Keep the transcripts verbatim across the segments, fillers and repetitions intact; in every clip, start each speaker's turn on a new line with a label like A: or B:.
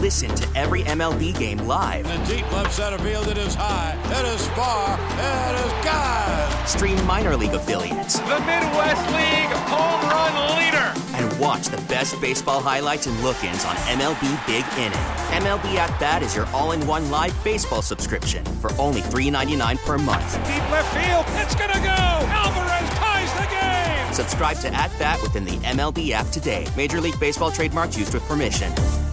A: Listen to every M L B game live.
B: In the deep left center field, it is high, it is far, it is gone.
A: Stream minor league affiliates.
C: The Midwest League home run leader.
A: And watch the best baseball highlights and look-ins on M L B Big Inning. M L B At Bat is your all-in-one live baseball subscription for only three dollars and ninety-nine cents per month.
C: Deep left field, it's gonna go. Alvarez ties the game.
A: Subscribe to At Bat within the M L B app today. Major League Baseball trademarks used with permission.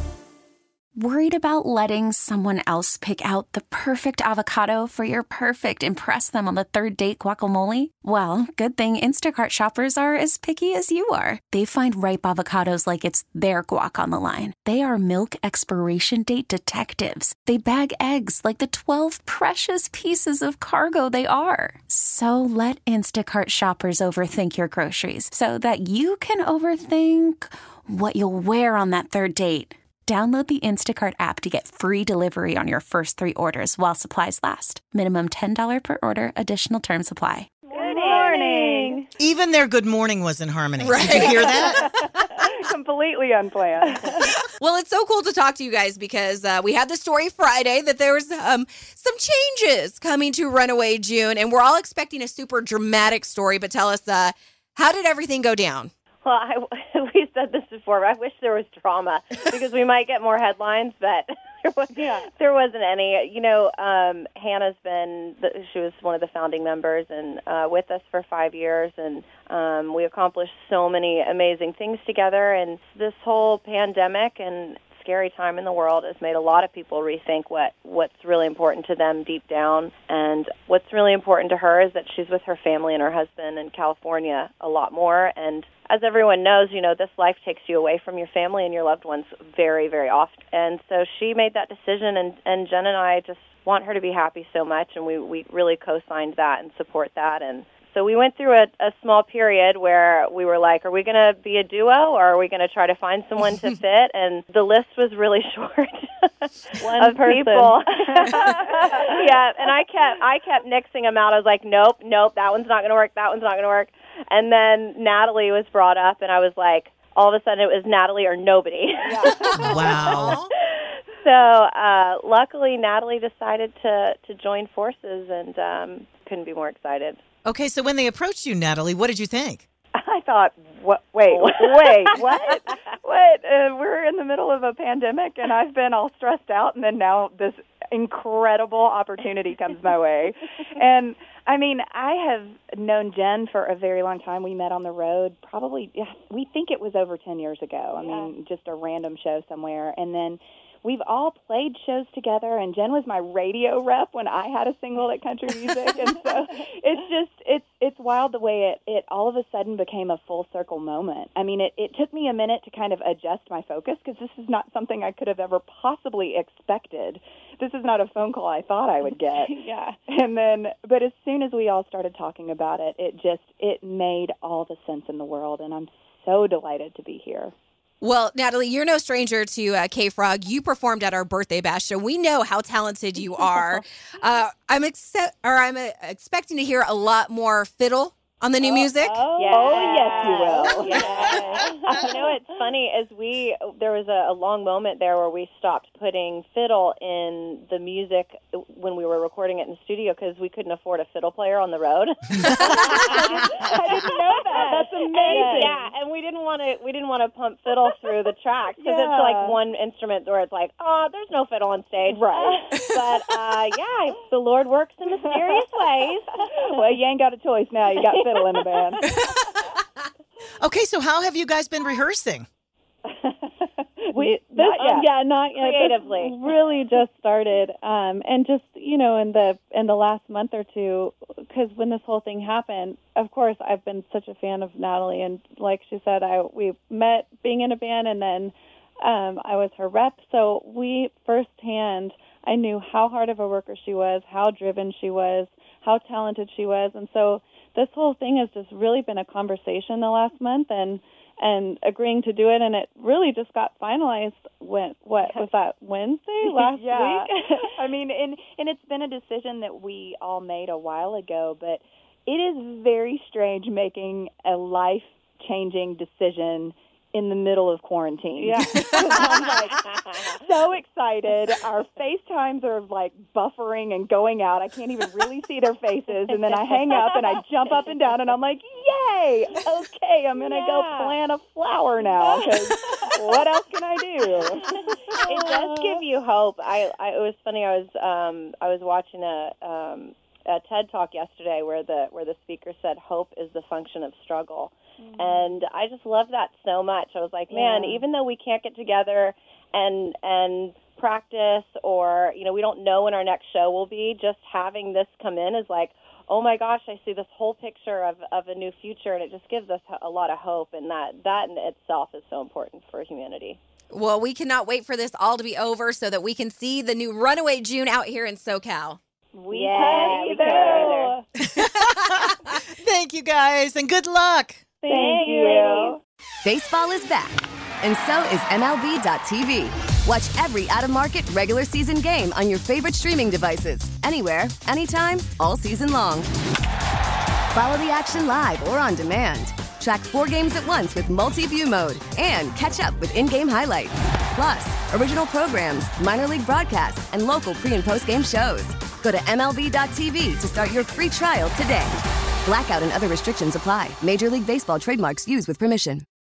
D: Worried about letting someone else pick out the perfect avocado for your perfect impress them on the third date guacamole? Well, good thing Instacart shoppers are as picky as you are. They find ripe avocados like it's their guac on the line. They are milk expiration date detectives. They bag eggs like the twelve precious pieces of cargo they are. So let Instacart shoppers overthink your groceries so that you can overthink what you'll wear on that third date. Download the Instacart app to get free delivery on your first three orders while supplies last. Minimum ten dollars per order. Additional terms apply.
E: Good morning.
F: Even their good morning was in harmony.
G: Right.
F: Did you hear that?
E: Completely unplanned.
G: Well, it's so cool to talk to you guys because uh, we had the story Friday that there was um, some changes coming to Runaway June, and we're all expecting a super dramatic story. But tell us, uh, how did everything go down?
E: Well, I, we said this before. I wish there was drama because we might get more headlines, but there, was, yeah. there wasn't any. You know, um, Hannah's been, the, she was one of the founding members and uh, with us for five years, and um, we accomplished so many amazing things together. And this whole pandemic and scary time in the world has made a lot of people rethink what, what's really important to them deep down. And what's really important to her is that she's with her family and her husband in California a lot more. And as everyone knows, you know, this life takes you away from your family and your loved ones very, very often. And so she made that decision, and, and Jen and I just want her to be happy so much, and we, we really co-signed that and support that. And so we went through a, a small period where we were like, are we going to be a duo, or are we going to try to find someone to fit? And the list was really short
H: One
E: of
H: person.
E: people. Yeah, and I kept I kept nixing them out. I was like, nope, nope, that one's not going to work, that one's not going to work. And then Natalie was brought up, and I was like, all of a sudden it was Natalie or nobody.
F: Yeah. Wow.
E: So uh, luckily, Natalie decided to, to join forces, and um, couldn't be more excited.
F: Okay, so when they approached you, Natalie, what did you think?
H: I thought, what, wait, wait, what? What? Uh, we're in the middle of a pandemic, and I've been all stressed out, and then now this incredible opportunity comes my way. And, I mean, I have known Jen for a very long time. We met on the road probably, we think it was over ten years ago. I
E: Yeah.
H: mean, just a random show somewhere. And then we've all played shows together, and Jen was my radio rep when I had a single at Country Music, and so it's just, it's it's wild the way it, it all of a sudden became a full circle moment. I mean, it, it took me a minute to kind of adjust my focus, because this is not something I could have ever possibly expected. This is not a phone call I thought I would get.
E: Yeah.
H: And then, but as soon as we all started talking about it, it just, it made all the sense in the world, and I'm so delighted to be here.
G: Well, Natalie, you're no stranger to uh, K-Frog. You performed at our birthday bash, so we know how talented you are. uh, I'm accept- or I'm uh, expecting to hear a lot more fiddle on the new music.
H: Oh,
E: Yes.
H: oh, yes, you will.
E: Yes. You know, it's funny, as we, there was a, a long moment there where we stopped putting fiddle in the music when we were recording it in the studio because we couldn't afford a fiddle player on the road.
H: I, didn't, I didn't know that. That's amazing.
E: And, yeah, and we didn't want to, we didn't want to pump fiddle through the tracks because
H: Yeah.
E: it's like one instrument where it's like, oh, there's no fiddle on stage.
H: Right.
E: But, uh, yeah, the Lord works in mysterious ways.
H: Well, you ain't got a choice now. You got fiddle in the band.
F: Okay, so how have you guys been rehearsing?
H: We,
I: This,
H: not yet.
I: um, yeah, not yet.
E: Creatively.
I: This really just started, um, and just you know, in the in the last month or two, because when this whole thing happened, of course, I've been such a fan of Natalie, and like she said, I we met being in a band, and then um, I was her rep, so we firsthand, I knew how hard of a worker she was, how driven she was, how talented she was, and so this whole thing has just really been a conversation the last month, and. and agreeing to do it, and it really just got finalized when, what, was that Wednesday last
H: yeah.
I: week?
H: I mean, and, and it's been a decision that we all made a while ago, but it is very strange making a life-changing decision in the middle of quarantine.
I: Yeah.
H: I'm like so excited. Our FaceTimes are like buffering and going out. I can't even really see their faces. And then I hang up and I jump up and down and I'm like, yay! Okay, I'm going to
E: Yeah.
H: go plant a flower now because what else can I do?
E: It does give you hope. I, I it was funny. I was um, I was watching a um, a TED Talk yesterday where the where the speaker said hope is the function of struggle. And I just love that so much. I was like, man,
H: Yeah.
E: even though we can't get together and and practice, or you know, we don't know when our next show will be, just having this come in is like, oh my gosh, I see this whole picture of, of a new future, and it just gives us a lot of hope. And that that in itself is so important for humanity.
G: Well, we cannot wait for this all to be over so that we can see the new Runaway June out here in SoCal.
E: We
H: Yeah,
E: can
H: we
E: either.
H: can.
F: Thank you guys, and good luck.
H: Thank you.
J: Baseball is back, and so is M L B dot T V. Watch every out-of-market regular season game on your favorite streaming devices, anywhere, anytime, all season long. Follow the action live or on demand. Track four games at once with multi-view mode and catch up with in-game highlights. Plus, original programs, minor league broadcasts, and local pre- and post-game shows. Go to M L B dot T V to start your free trial today. Blackout and other restrictions apply. Major League Baseball trademarks used with permission.